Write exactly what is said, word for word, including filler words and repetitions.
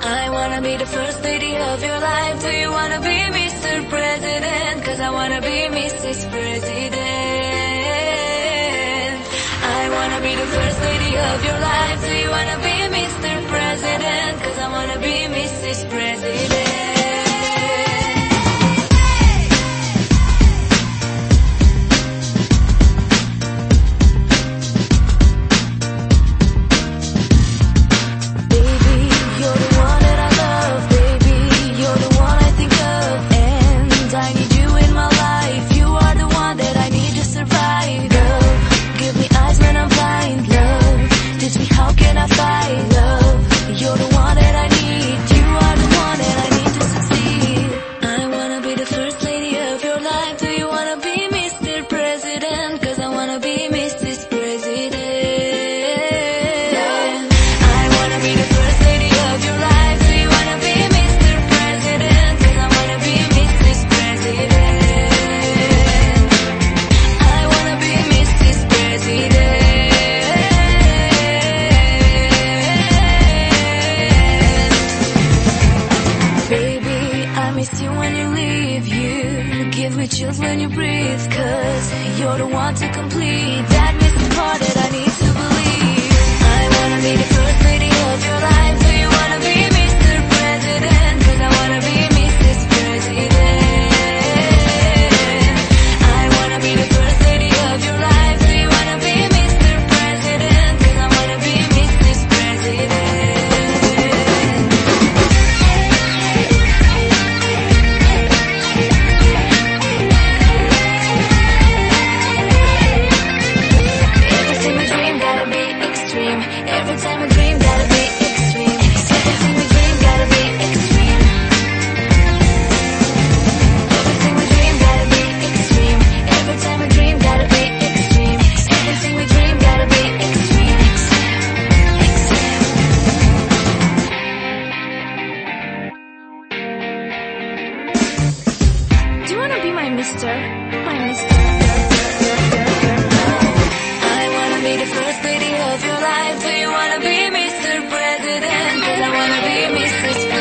I wanna be the first lady of your life. Do you wanna be Mister President? Cause I wanna be Missus President. I wanna be the first lady of your life. Do you wanna be Mister President? Cause I wanna be Missus President. Chills when you breathe, cause you're the one to complete that missing part that I need to believe. I wanna be the first lady of your life. Do you wanna be Mister President? Cause I wanna be Missus President. I wanna be the first lady of your life. Do you wanna be Mister President? Cause I wanna be Missus President. Every time I dream, gotta be extreme. Everything we dream, gotta be extreme. Everything we dream, gotta be extreme. Every time I dream, gotta be extreme. Everything we dream, gotta be extreme. Do you wanna be my mister? My mister. I wanna be the first lady of your life. Do you wanna be Mister President? Cause I wanna be Missus